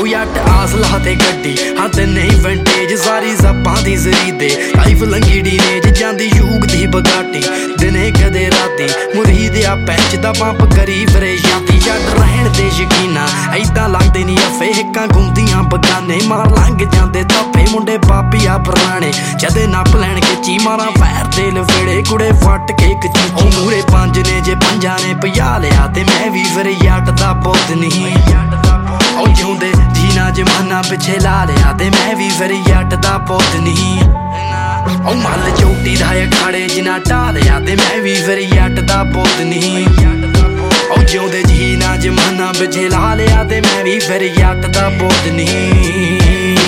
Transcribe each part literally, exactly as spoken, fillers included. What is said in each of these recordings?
ਉਹ ਯੱਟ ਆਸਲਾ ਤੇ ਗੱਡੀ ਹਾਂ ਤੇ ਨਹੀਂ ਵਿੰਟੇਜ ਸਾਰੀ ਜ਼ੱਬਾਂ ਦੀ ਜ਼ਰੀਦੇ ਲਾਈਫ ਲੰਗੀੜੀ ਨੇ ਜਾਂਦੀ ਯੂਗ ਦੀ ਬਗਾਟੀ ਦਿਨੇ ਕਦੇ ਰਾਤੀ ਮੁਰੀਦ ਆ ਪੈਂਚ ਦਾ ਪੰਪ ਕਰੀ ਫਿਰੇ ਜਾਂਦੀ ਜੱਟ ਰਹਿਣ ਦੇ ਯਕੀਨਾ ਐਦਾਂ ਲੱਗਦੇ ਨਹੀਂ ਅਫੇ ਹਿੱਕਾਂ ਗੁੰਦੀਆਂ ਬਗਾਨੇ ਮਾਰ ਲੰਘ ਜਾਂਦੇ ਧੱਫੇ ਮੁੰਡੇ ਪਾਪੀ ਆ ਪੁਰਾਣੇ ਜਦੇ ਨੱਪ ਲੈਣ ਖਿੱਚੀ ਮਾਰਾਂ ਪੈਰ ਤੇ ਲਵੇੜੇ ਕੁੜੇ ਫੱਟ ਕੇ ਕਚੀ ਉਹ ਮੂਰੇ ਪੰਜ ਨੇ ਜੇ ਪੰਜਾਂ ਨੇ ਪਿਆ ਲਿਆ ਤੇ ਮੈਂ ਵੀ ਫਿਰ ਯੱਟ ਦਾ ਪੁੱਤ ਨਹੀਂ ਉਹ ਜਿਉਂਦੇ ਜੀਣਾ ਜਮਾਨਾ ਪਿੱਛੇ ਲਾ ਲਿਆ ਤੇ ਮੈਂ ਵੀ ਫਿਰ ਯੱਟ ਦਾ ਪੁੱਤ ਨਹੀਂ ਉਹ ਮੱਲ ਚੋਟੀ ਦਾ ਅਖਾੜੇ ਜਿਨਾ ਢਾਲਿਆ ਤੇ ਮੈਂ ਵੀ ਫਿਰ ਯੱਟ ਦਾ ਪੁੱਤ ਨਹੀਂ ਉਹ ਜਿਉਂਦੇ ਜੀਣਾ ਜਮਾਨਾ ਪਿੱਛੇ ਲਾ ਲਿਆ ਤੇ ਮੈਂ ਵੀ ਫਿਰ ਯੱਟ ਦਾ ਪੁੱਤ ਨਹੀਂ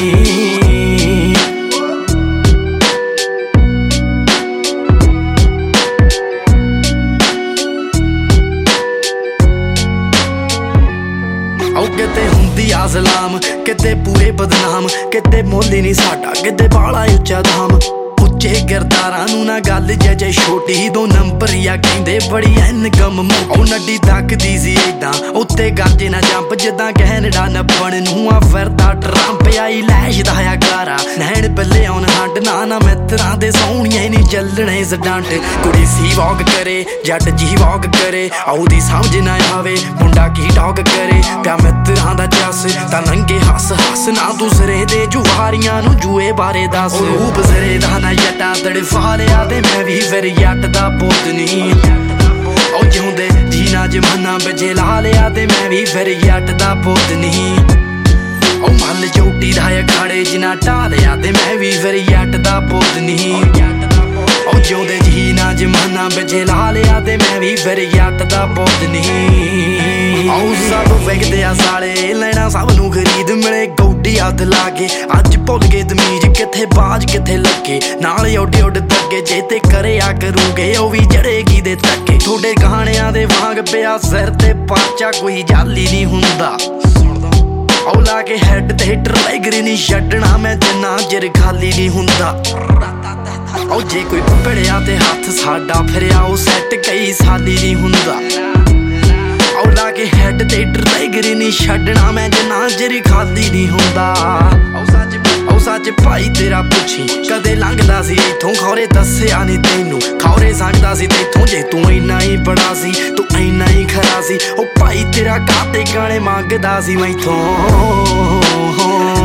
ਕਿਤੇ ਹੁੰਦੀ ਆ ਜ਼ਲਾਮ ਕਿਤੇ ਪੂਰੇ ਬਦਨਾਮ ਕਿਤੇ ਮੁੱਲ ਹੀ ਨਹੀਂ ਸਾਡਾ ਕਿਤੇ ਬਾਲਾ ਉੱਚਾ ਦਾਮ ਉੱਚੇ ਕਿਰਦਾਰਾਂ ਨੂੰ ਨਾ ਗੱਲ ਜੇ ਜੇ ਛੋਟੀ ਦੋ ਨੰਬਰੀਆ ਕਹਿੰਦੇ ਬੜੀ ਇਨਕਮ ਉਹ ਨੱਡੀ ਤੱਕਦੀ ਸੀ ਏਦਾਂ ਉੱਤੇ ਗਾਜੇ ਨਾ ਜੰਪ ਜਿੱਦਾਂ ਕੈਨੇਡਾ ਨੱਪਣ ਨੂੰ ਆ ਫਿਰਦਾ ਟਰੰਪ ਆਈ ਲੈਸ਼ ਦਾ ਆ ਗਾਰਾ ਨੈਣ ਬੱਲੇ ਆਉਣ ਹੱਡ ਨਾ ਨਾ ਮਿੱਤਰਾਂ ਦੇ ਸੋਹਣੀਆਂ ਨਹੀਂ ਚੱਲਣੇ ਜ਼ਡੰਟ ਕੁੜੀ ਸੀ ਵਾਕ ਕਰੇ ਜੱਟ ਜੀ ਵਾਕ ਕਰੇ ਆਉਦੀ ਸਮਝ ਨਾ ਆਵੇ ਮੁੰਡਾ ਕੀ ਟਾਕ ਕਰੇ ਪਿਆ ਮਿੱਤਰਾਂ ਦਾ ਜੱਸ ਤਾਂ ਲੰਗੇ ਹੱਸ ਹੱਸ ਨਾ ਦੂਸਰੇ ਦੇ ਜੁਹਾਰੀਆਂ ਨੂੰ ਜੂਏ ਬਾਰੇ ਦੱਸ ਰੂਪ ਜ਼ਰੇ ਦਾ ਨਾ ਜੱਟਾਂ ਤੜਫਾ ਲਿਆ ਤੇ ਮੈਂ ਵੀ ਫਿਰ ਯੱਟ ਦਾ ਪੁੱਤ ਨਹੀਂ ਉਹ ਜਿਉਂਦੇ ਜੀਣਾ ਜਮਾਨਾ ਪਿੱਛੇ ਲਾ ਲਿਆ ਤੇ ਮੈਂ ਵੀ ਫਿਰ ਯੱਟ ਦਾ ਪੁੱਤ ਨਹੀਂ ਉਹ ਮੱਲ ਚੋਟੀ ਦਾ ਅਖਾੜੇ ਜਿਨਾ ਢਾਲਿਆ ਤੇ ਮੈਂ ਵੀ ਫਿਰ ਯੱਟ ਦਾ ਪੁੱਤ ਨਹੀਂ ਉਹ ਜਿਉਂਦੇ ਜੀਣਾ ਜਮਾਨਾ ਪਿੱਛੇ ਲਾ ਲਿਆ ਤੇ ਮੈਂ ਵੀ ਫਿਰ ਯੱਟ ਦਾ ਪੁੱਤ ਨਹੀਂ ਆਉ ਸਭ ਵੇਖਦੇ ਆ ਸਾਲੇ ਲੈਣਾ ਸਭ ਨੂੰ ਖਰੀਦ ਮਿਲੇ ਗੌਡੀ ਹੱਥ ਲਾ ਕੇ ਅੱਜ ਭੁੱਲ ਗਏ ਤਮੀਜ਼ ਕਿੱਥੇ ਬਾਜ ਕਿੱਥੇ ਲੱਗੇ ਨਾਲ ਉੱਡੇ ਉੱਡ ਤੱਕੇ ਜੇ ਤੇ ਕਰਿਆ ਕਰੂਗੇ ਉਹ ਵੀ ਜੜੇਗੀ ਦੇ ਤੱਕੇ ਤੁਹਾਡੇ ਕਹਾਣਿਆਂ ਦੇ ਵਾਂਗ ਪਿਆ ਸਿਰ ਤੇ ਪਾਚਾ ਕੋਈ ਜਾਲੀ ਨਹੀਂ ਹੁੰਦਾ ਉਹ ਲਾ ਕੇ ਹੈਡ ਤੇ ਟਰੈਗਰ ਨਹੀਂ ਛੱਡਣਾ ਮੈਂ ਜਿੰਨਾ ਚਿਰ ਖਾਲੀ ਨਹੀਂ ਹੁੰਦਾ ਉਹ ਜੇ ਕੋਈ ਭੜਿਆ ਤੇ ਹੱਥ ਸਾਡਾ ਫਿਰਿਆ ਉਹ ਸੈੱਟ ਕਈ ਸਾਲੀ ਨਹੀਂ ਹੁੰਦਾ ਉਹ ਲਾ ਕੇ ਹੈਡ ਤੇ ਟਰੈਗਰ ਨਹੀਂ ਛੱਡਣਾ ਮੈਂ ਜਿੰਨਾ ਚਿਰ ਖਾਲੀ ਨਹੀਂ ਹੁੰਦਾ ਉਹ ਸੱਚ ਉਹ ਸੱਚ ਭਾਈ ਤੇਰਾ ਪੁੱਛੀ ਕਦੇ ਲੰਘਦਾ ਸੀ ਇੱਥੋਂ ਖੌਰੇ ਦੱਸਿਆ ਨਹੀਂ ਤੈਨੂੰ ਖੌਰੇ ਸੰਗਦਾ ਸੀ ਤੈਥੋਂ ਜੇ ਤੂੰ ਇੰਨਾ ਹੀ ਬੜਾ ਸੀ ਤੂੰ ਇੰਨਾ ਹੀ ਖਰਾ ਸੀ ਉਹ ਭਾਈ ਤੇਰਾ ਕਾਤੇ ਗਾਣੇ ਮੰਗਦਾ ਸੀ ਮੈਥੋਂ